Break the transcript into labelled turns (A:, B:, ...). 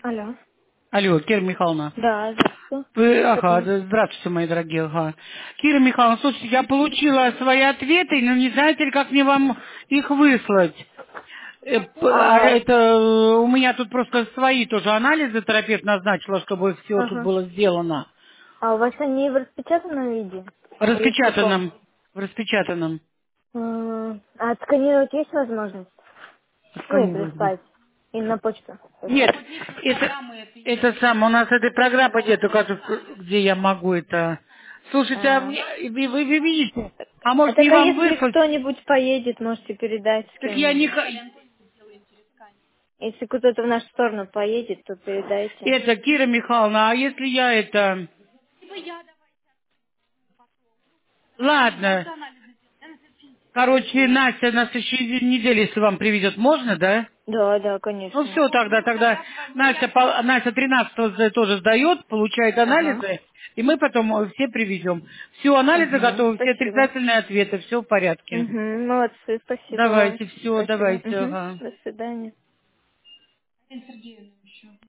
A: Алло.
B: Алло, Кира Михайловна.
A: Да, здравствуйте.
B: Ага,
A: Это-
B: да, здравствуйте, мои дорогие. Ага. Кира Михайловна, слушайте, я получила свои ответы, но не знаете ли, как мне вам их выслать?
A: А,
B: У меня тут просто свои тоже анализы терапевт назначила, чтобы все тут
A: ага.
B: было сделано.
A: А у вас они в распечатанном виде? Или в каком?
B: Распечатанном. В распечатанном.
A: А отсканировать есть возможность? Ну и
B: Сканирую.
A: прислать. И на почту.
B: Нет, это самое, у нас этой программы нету, где я могу это... Слушайте, а
A: А,
B: вы видите, а может не
A: так а
B: вам
A: если
B: выслать?
A: кто-нибудь поедет, можете передать с
B: Так я не...
A: кем-нибудь. Если кто-то в нашу сторону поедет, то передайте.
B: Это, Кира Михайловна, а если я это... Ладно, короче, Настя на следующей неделе, если вам приведет, можно, да?
A: Да, да,
B: Ну
A: конечно.
B: все, тогда Настя 13 тоже сдает, получает
A: Ага.
B: анализы, и мы потом все привезем. Все анализы
A: Угу,
B: готовы, все
A: спасибо.
B: отрицательные ответы, все в порядке.
A: Угу, молодцы, спасибо вам.
B: Давайте, все,
A: Спасибо.
B: давайте,
A: Угу,
B: ага.
A: до свидания.